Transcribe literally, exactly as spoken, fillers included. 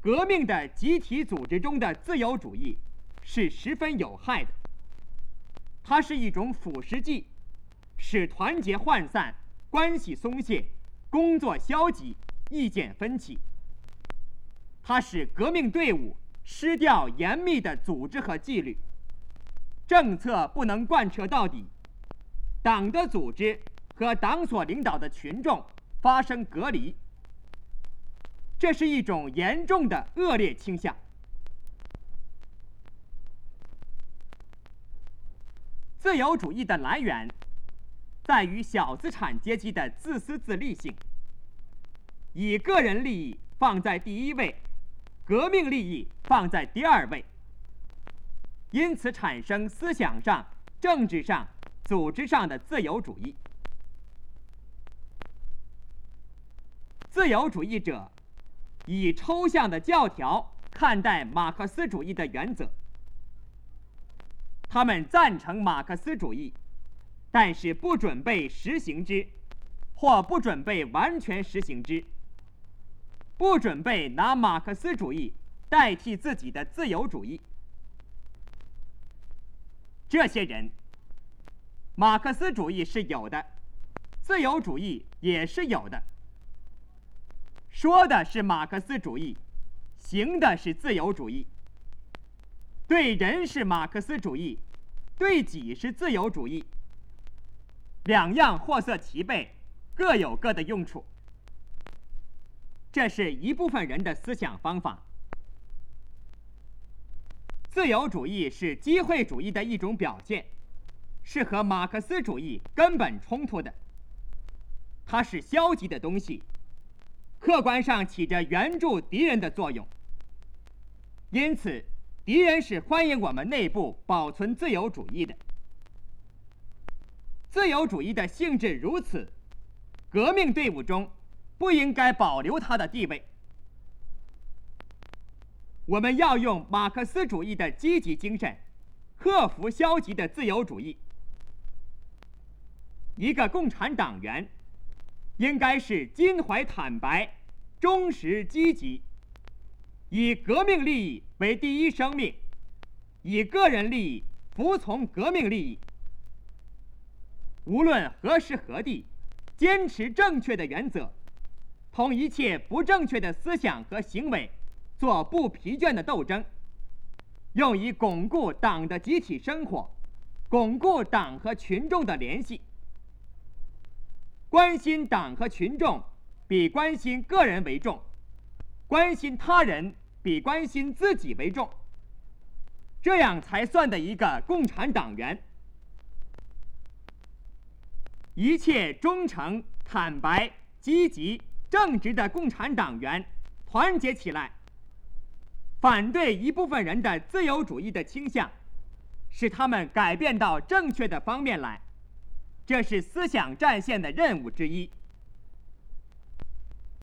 革命的集体组织中的自由主义是十分有害的，它是一种腐蚀剂，使团结涣散，关系松懈，工作消极，意见分歧。它使革命队伍失掉严密的组织和纪律，政策不能贯彻到底，党的组织和党所领导的群众发生隔离。这是一种严重的恶劣倾向。自由主义的来源在于小资产阶级的自私自利性，以个人利益放在第一位，革命利益放在第二位，因此产生思想上、政治上、组织上的自由主义。自由主义者以抽象的教条看待马克思主义的原则，他们赞成马克思主义，但是不准备实行之，或不准备完全实行之，不准备拿马克思主义代替自己的自由主义。这些人，马克思主义是有的，自由主义也是有的。说的是马克思主义，行的是自由主义。对人是马克思主义，对己是自由主义。两样货色齐备，各有各的用处。这是一部分人的思想方法。自由主义是机会主义的一种表现，是和马克思主义根本冲突的。它是消极的东西，客观上起着援助敌人的作用。因此，敌人是欢迎我们内部保存自由主义的。自由主义的性质如此，革命队伍中不应该保留它的地位。我们要用马克思主义的积极精神，克服消极的自由主义。一个共产党员应该是襟怀坦白、忠实积极，以革命利益为第一生命，以个人利益服从革命利益。无论何时何地，坚持正确的原则，同一切不正确的思想和行为做不疲倦的斗争，用以巩固党的集体生活，巩固党和群众的联系。关心党和群众比关心个人为重，关心他人比关心自己为重，这样才算得一个共产党员。一切忠诚、坦白、积极、正直的共产党员团结起来，反对一部分人的自由主义的倾向，使他们改变到正确的方面来，这是思想战线的任务之一。